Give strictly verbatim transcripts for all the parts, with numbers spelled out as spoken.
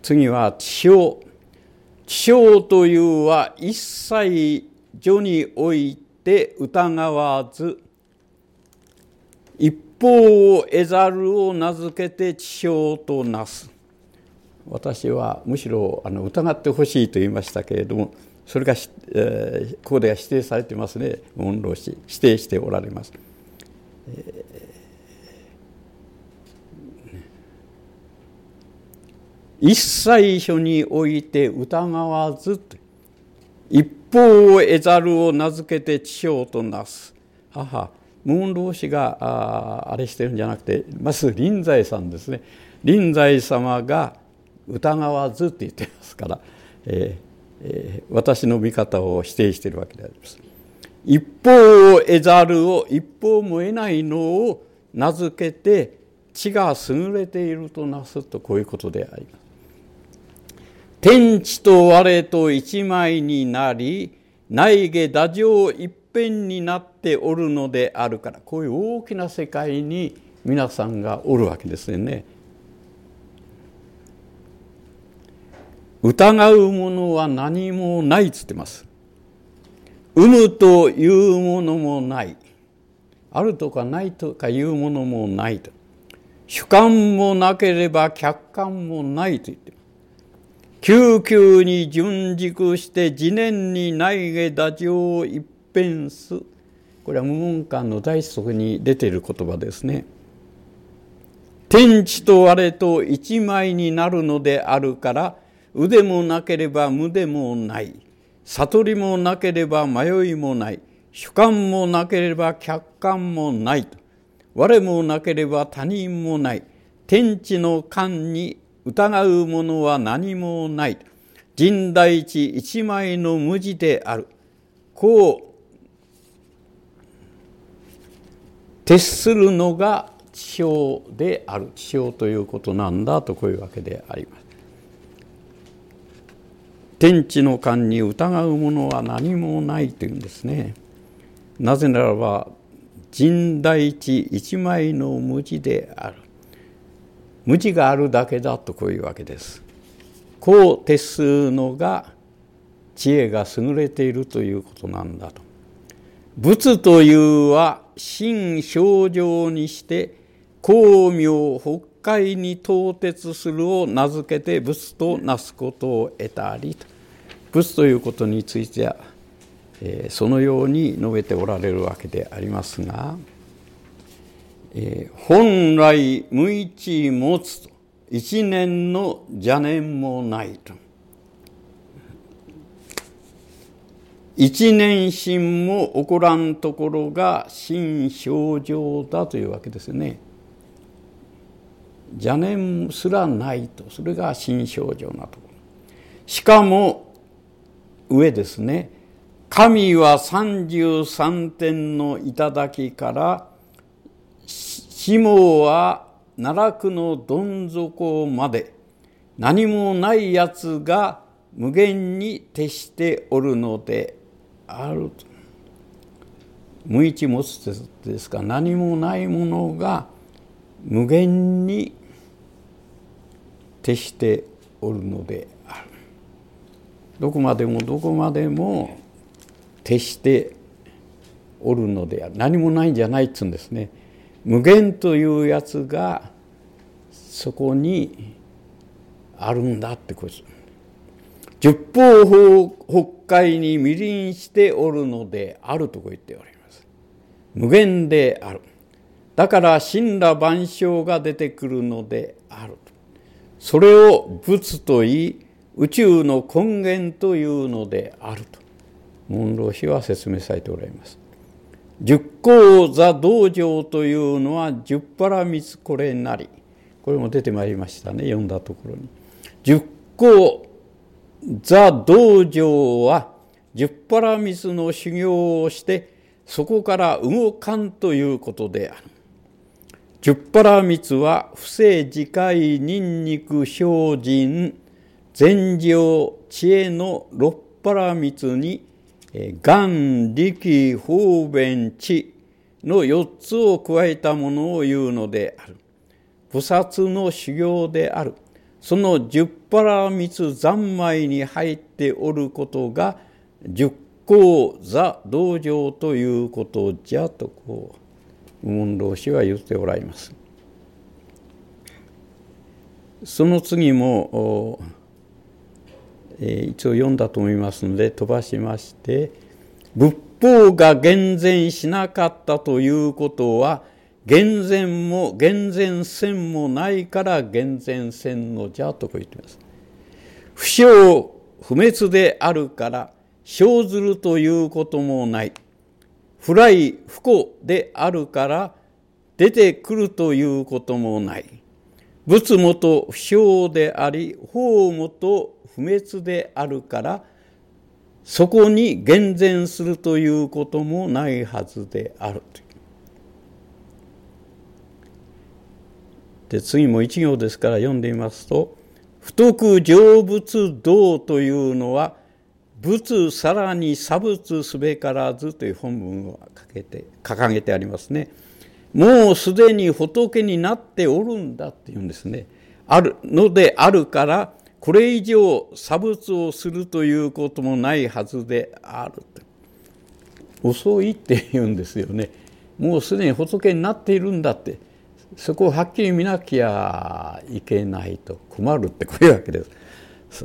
次は知性。知性というは一切序において疑わず、一方を得ざるを名付けて知性となす。私はむしろあの疑ってほしいと言いましたけれども、それが、えー、ここでは指定されていますね。門老師指定しておられます。えー、一切所において疑わず、一方を得ざるを名付けて知性となす。はは、門老師が あ, あれしてるんじゃなくて、まず臨済さんですね。臨済様が疑わずって言ってますから、えーえー、私の見方を否定しているわけであります。一方を得ざるを一方も得ないのを名付けて知が優れているとなすと、こういうことであります。天地と我と一枚になり、内下太上一辺になっておるのであるから、こういう大きな世界に皆さんがおるわけですよね。疑うものは何もないつってます。有無というものもない。あるとかないとかいうものもないと。主観もなければ客観もないと言ってます。究極に純熟して自念に内下太上一辺す。これは無門観の第一則に出ている言葉ですね。天地と我と一枚になるのであるから、腕もなければ無でもない。悟りもなければ迷いもない。主観もなければ客観もないと。我もなければ他人もない。天地の観に疑うものは何もない。人大地一枚の無地である。こう徹するのが知性である。知性ということなんだと、こういうわけであります。天地の観に疑うものは何もないというんですね。なぜならば人大地一枚の無地である。無地があるだけだと、こういうわけです。こう徹するのが知恵が優れているということなんだと。仏というは真正常にして光明北海に到達するを名付けて仏となすことを得たりと。仏ということについては、えー、そのように述べておられるわけでありますが、えー、本来無一持つと、一年の邪念もないと。一年心も起こらんところが真正常だというわけですよね。邪念すらないと、それが真正常なところ。しかも上ですね、神は三十三天の頂から下は奈落のどん底まで何もないやつが無限に徹しておるのであると。無一持つですか、何もないものが無限に徹しておるのである。どこまでもどこまでも徹しておるのである。何もないんじゃないっつうんですね。無限というやつがそこにあるんだってことです。十方北海に未臨しておるのであるとこう言っております。無限である。だから神羅万象が出てくるのである。それを仏と言い、宇宙の根源というのであると門老師は説明されておられます。十光座道場というのは十原光これなり。これも出てまいりましたね、読んだところに。十光座道場は十原光の修行をしてそこから動かんということである。十原光は不正自戒忍肉精進禅定知恵の六原光に願力方便知の四つを加えたものを言うのである。菩薩の修行である。 その十原密三昧に入っておることが十行座道場ということじゃとこう無問老師は言っておられます。その次も、えー、一応読んだと思いますので飛ばしまして、仏法が厳然しなかったということは厳然も厳然せんもないから厳然せんのじゃとこう言っています。不生不滅であるから生ずるということもない。不来不幸であるから出てくるということもない。仏もと不生であり法もと不滅であるからそこに厳然するということもないはずであるという。で次も一行ですから読んでみますと、不徳成仏道というのは仏さらに差仏すべからずという本文をかけて掲げてありますね。もうすでに仏になっておるんだっていうんですね。あるのであるからこれ以上差仏をするということもないはずである。遅いって言うんですよね。もうすでに仏になっているんだって、そこをはっきり見なきゃいけないと困るってこういうわけです。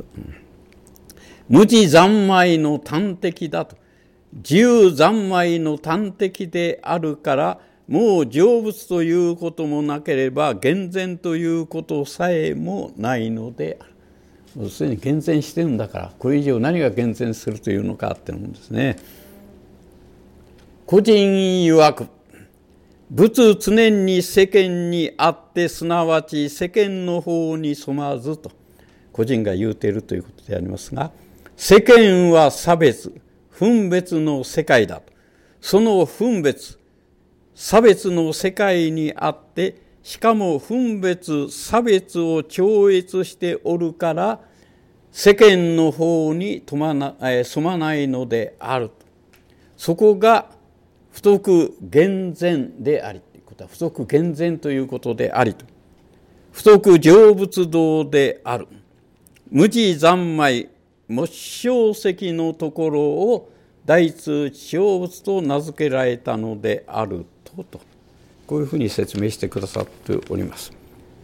無自三昧の端的だと、自由三昧の端的であるからもう成仏ということもなければ厳然ということさえもないのである。もうすでに厳然してるんだからこれ以上何が厳然するというのかって思うんですね。個人曰く仏常に世間にあってすなわち世間の方に染まずと個人が言うているということでありますが、世間は差別分別の世界だと。その分別差別の世界にあってしかも分別差別を超越しておるから世間の方に染まな、えー、染まないのであると。そこが不徳厳然でありということは不徳厳然ということでありと不徳成仏道である無自三昧没生石のところを大通成仏と名付けられたのであるととこういうふうに説明してくださっております。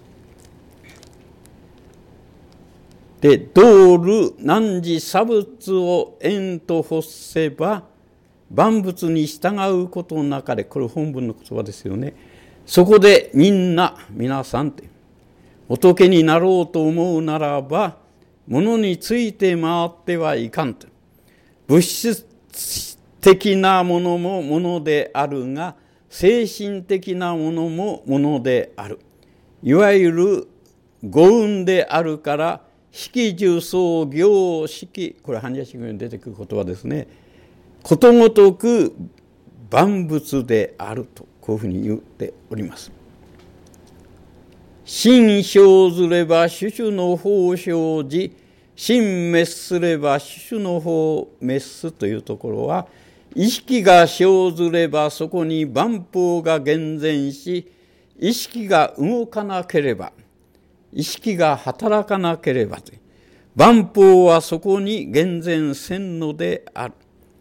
で道る汝差仏を縁と欲せば万物に従うことなかれ、これ本文の言葉ですよね。そこでみんな皆さんって仏になろうと思うならば物について回ってはいかんと。物質的なものもものであるが精神的なものもものである。いわゆる五運であるから式重層行式、これ般若心経に出てくる言葉ですね。ことごとく万物であるとこういうふうに言っております。心生ずれば種々の法生じ、心滅すれば種々の法滅すというところは、意識が生ずればそこに万法が厳然し、意識が動かなければ、意識が働かなければという、万法はそこに厳然せんのである。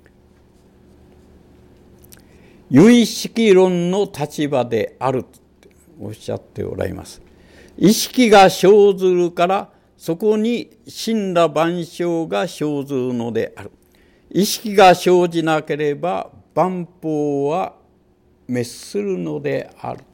有意識論の立場であるとおっしゃっておられます。意識が生ずるからそこに森羅万象が生ずるのである。意識が生じなければ万法は滅するのである。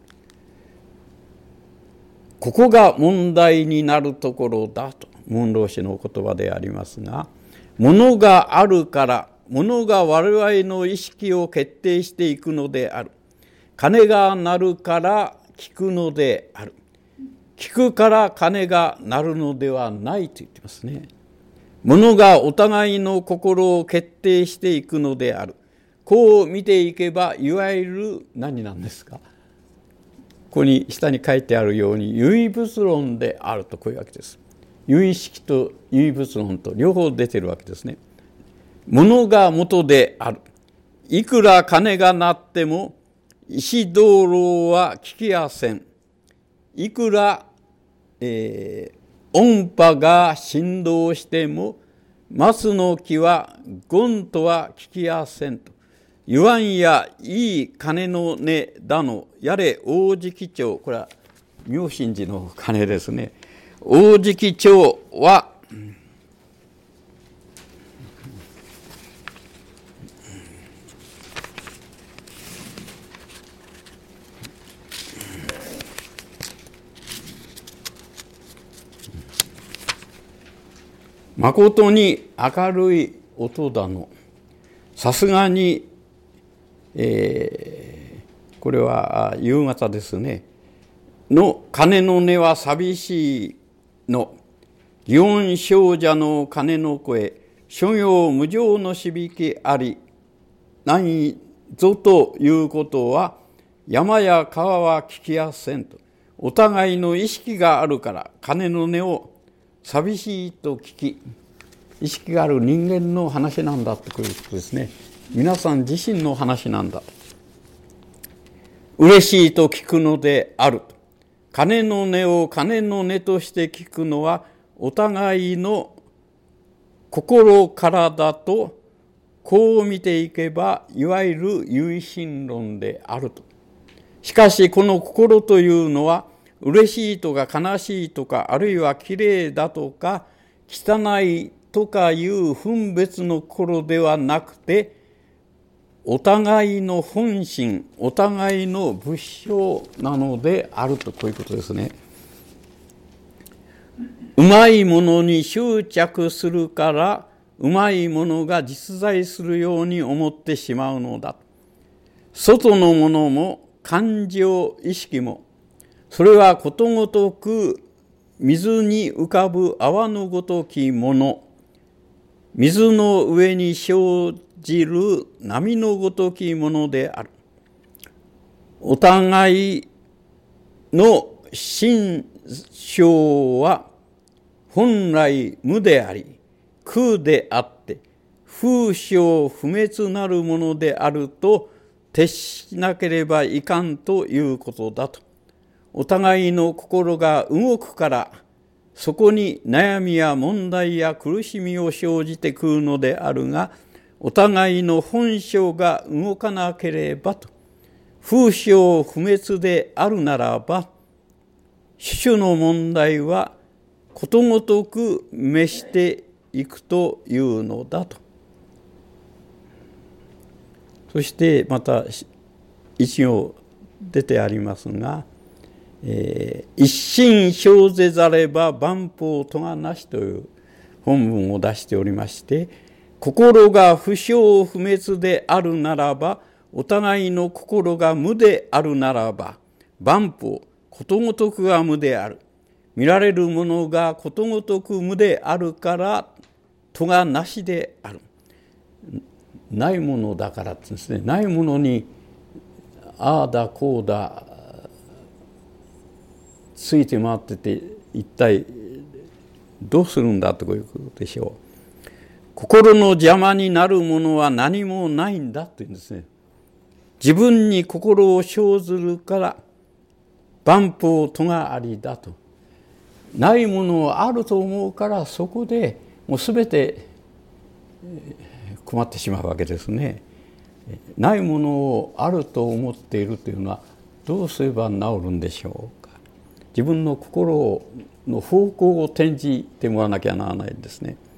ここが問題になるところだと門老師の言葉でありますが、物があるから物が我々の意識を決定していくのである。鐘が鳴るから聞くのである。聞くから鐘が鳴るのではないと言ってますね。物がお互いの心を決定していくのである。こう見ていけばいわゆる何なんですか。ここに下に書いてあるように唯物論であるとこういうわけです。唯意識と唯物論と両方出てるわけですね。物が元である。いくら鐘が鳴っても石灯籠は聞きやせん。いくら、えー、 音波が振動しても松の木はゴンとは聞きやせんと。言わんやいい鐘の音だのやれ大敷町、これは妙心寺の鐘ですね。大敷町はまことに明るい音だの。さすがに、えー、これは夕方ですね。の鐘の音は寂しいの。祇園精舎の鐘の声、諸行無常の響きあり。何ぞということは、山や川は聞きやせんと。お互いの意識があるから鐘の音を寂しいと聞き、意識がある人間の話なんだってこういうことですね。皆さん自身の話なんだ。嬉しいと聞くのである。鐘の音を鐘の音として聞くのはお互いの心からだと、こう見ていけばいわゆる唯心論であると。しかしこの心というのは嬉しいとか悲しいとか、あるいはきれいだとか汚いとかいう分別の心ではなくて、お互いの本心、お互いの仏性なのであると、こういうことですね。うまいものに執着するから、うまいものが実在するように思ってしまうのだ。外のものも感情意識も、それはことごとく水に浮かぶ泡のごときもの、水の上に生じる波のごときものである。お互いの心象は本来無であり、空であって、風象不滅なるものであると徹しなければいかんということだと。お互いの心が動くから、そこに悩みや問題や苦しみを生じてくるのであるが、お互いの本性が動かなければと、風象不滅であるならば、種々の問題はことごとく滅していくというのだと。そしてまた一行出てありますが、えー、一心生ぜざれば万法とがなしという本文を出しておりまして、心が不生不滅であるならば、お互いの心が無であるならば、万法、ことごとくが無である。見られるものがことごとく無であるから、とがなしである。ないものだからですね、ないものにああだこうだついて回ってて、一体どうするんだということでしょう。心の邪魔になるものは何もないんだというんですね。自分に心を生ずるから万法とがありだと。ないものをあると思うから、そこでもうすべて困ってしまうわけですね。ないものをあると思っているというのはどうすれば治るんでしょうか。自分の心の方向を転じてもらわなきゃならないんですね。